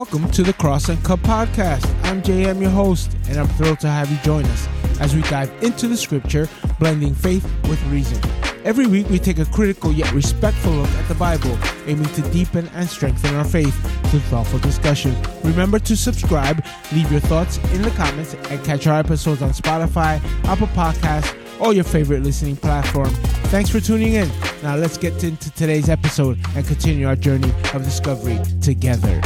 Welcome to the Cross and Cup Podcast. I'm JM, your host, and I'm thrilled to have you join us as we dive into the scripture, blending faith with reason. Every week, we take a critical yet respectful look at the Bible, aiming to deepen and strengthen our faith through thoughtful discussion. Remember to subscribe, leave your thoughts in the comments, and catch our episodes on Spotify, Apple Podcasts, or your favorite listening platform. Thanks for tuning in. Now let's get into today's episode and continue our journey of discovery together.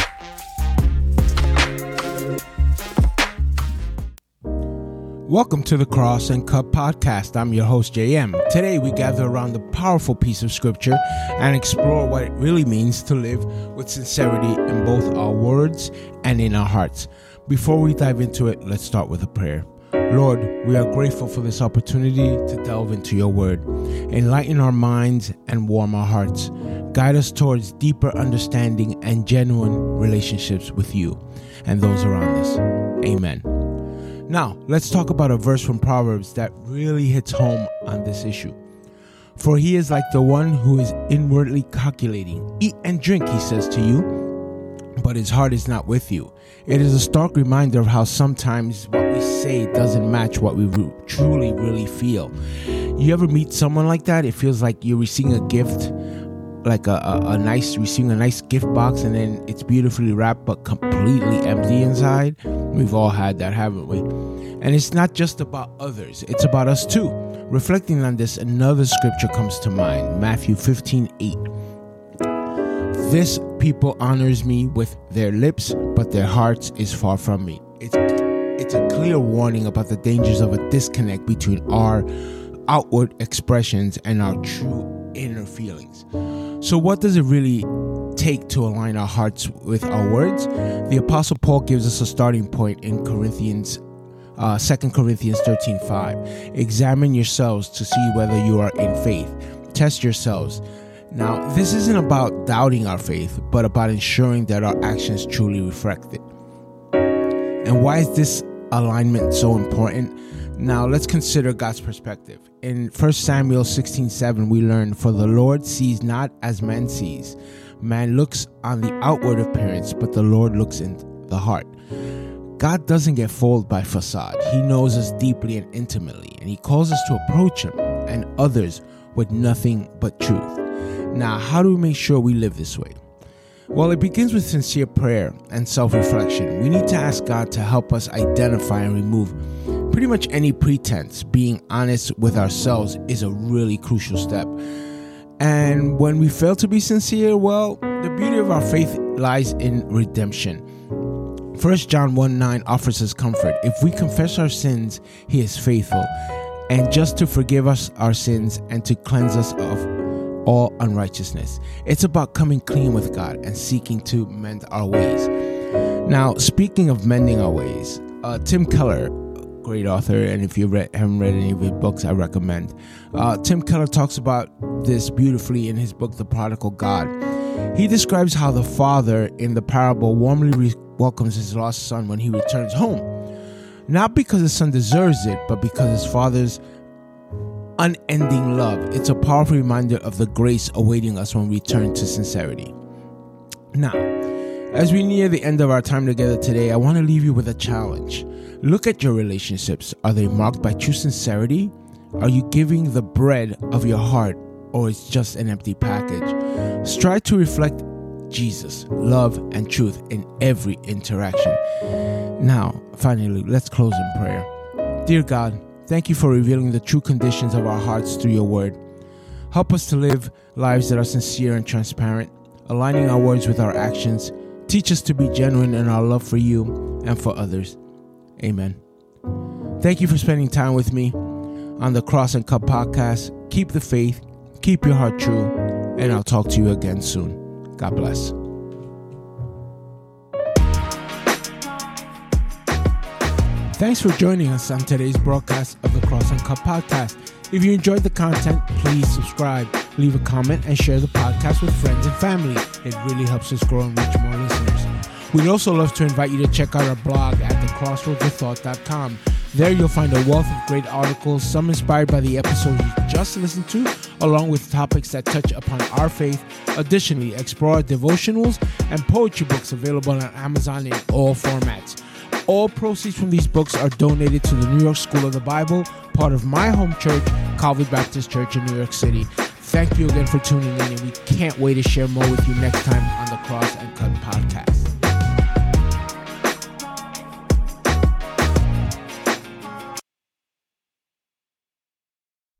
Welcome to the Cross and Cup Podcast. I'm your host, JM. Today we gather around the powerful piece of scripture and explore what it really means to live with sincerity in both our words and in our hearts. Before we dive into it, let's start with a prayer. Lord, we are grateful for this opportunity to delve into your word. Enlighten our minds and warm our hearts. Guide us towards deeper understanding and genuine relationships with you and those around us. Amen. Now, let's talk about a verse from Proverbs that really hits home on this issue. For he is like the one who is inwardly calculating. Eat and drink, he says to you, but his heart is not with you. It is a stark reminder of how sometimes what we say doesn't match what we truly, really feel. You ever meet someone like that? It feels like you're receiving a gift, like receiving a nice gift box, and then it's beautifully wrapped but completely empty inside. We've all had that, haven't we? And it's not just about others, it's about us too. Reflecting on this, another scripture comes to mind, Matthew 15:8. This people honors me with their lips, but their hearts is far from me. It's a clear warning about the dangers of a disconnect between our outward expressions and our true inner feelings. So what does it really take to align our hearts with our words? The Apostle Paul gives us a starting point in 2 Corinthians 13:5. Examine yourselves to see whether you are in faith. Test yourselves. Now, this isn't about doubting our faith, but about ensuring that our actions truly reflect it. And why is this alignment so important? Now, let's consider God's perspective. In 1 Samuel 16:7, we learn, for the Lord sees not as man sees. Man looks on the outward appearance, but the Lord looks in the heart. God doesn't get fooled by facade. He knows us deeply and intimately, and he calls us to approach him and others with nothing but truth. Now, how do we make sure we live this way? Well, it begins with sincere prayer and self-reflection. We need to ask God to help us identify and remove pretty much any pretense. Being honest with ourselves is a really crucial step. And when we fail to be sincere, well, the beauty of our faith lies in redemption. 1 John 1:9 offers us comfort. If we confess our sins, he is faithful and just to forgive us our sins and to cleanse us of all unrighteousness. It's about coming clean with God and seeking to mend our ways. Now, speaking of mending our ways, Tim Keller, great author, and if you haven't read any of his books, I recommend. Tim Keller talks about this beautifully in his book, The Prodigal God. He describes how the father in the parable warmly welcomes his lost son when he returns home. Not because his son deserves it, but because his father's unending love. It's a powerful reminder of the grace awaiting us when we turn to sincerity. Now, as we near the end of our time together today, I want to leave you with a challenge. Look at your relationships. Are they marked by true sincerity? Are you giving the bread of your heart, or it's just an empty package? Strive to reflect Jesus, love, and truth in every interaction. Now, finally, let's close in prayer. Dear God, thank you for revealing the true conditions of our hearts through your word. Help us to live lives that are sincere and transparent, aligning our words with our actions. Teach us to be genuine in our love for you and for others. Amen. Thank you for spending time with me on the Cross and Cup Podcast. Keep the faith, keep your heart true, and I'll talk to you again soon. God bless. Thanks for joining us on today's broadcast of the Cross and Cup Podcast. If you enjoyed the content, please subscribe, leave a comment, and share the podcast with friends and family. It really helps us grow and reach more listeners. We'd also love to invite you to check out our blog at thecrossroadsofthought.com. There you'll find a wealth of great articles, some inspired by the episode you just listened to, along with topics that touch upon our faith. Additionally, explore our devotionals and poetry books available on Amazon in all formats. All proceeds from these books are donated to the New York School of the Bible, part of my home church, Calvary Baptist Church in New York City. Thank you again for tuning in, and we can't wait to share more with you next time on the Cross and Cut podcast.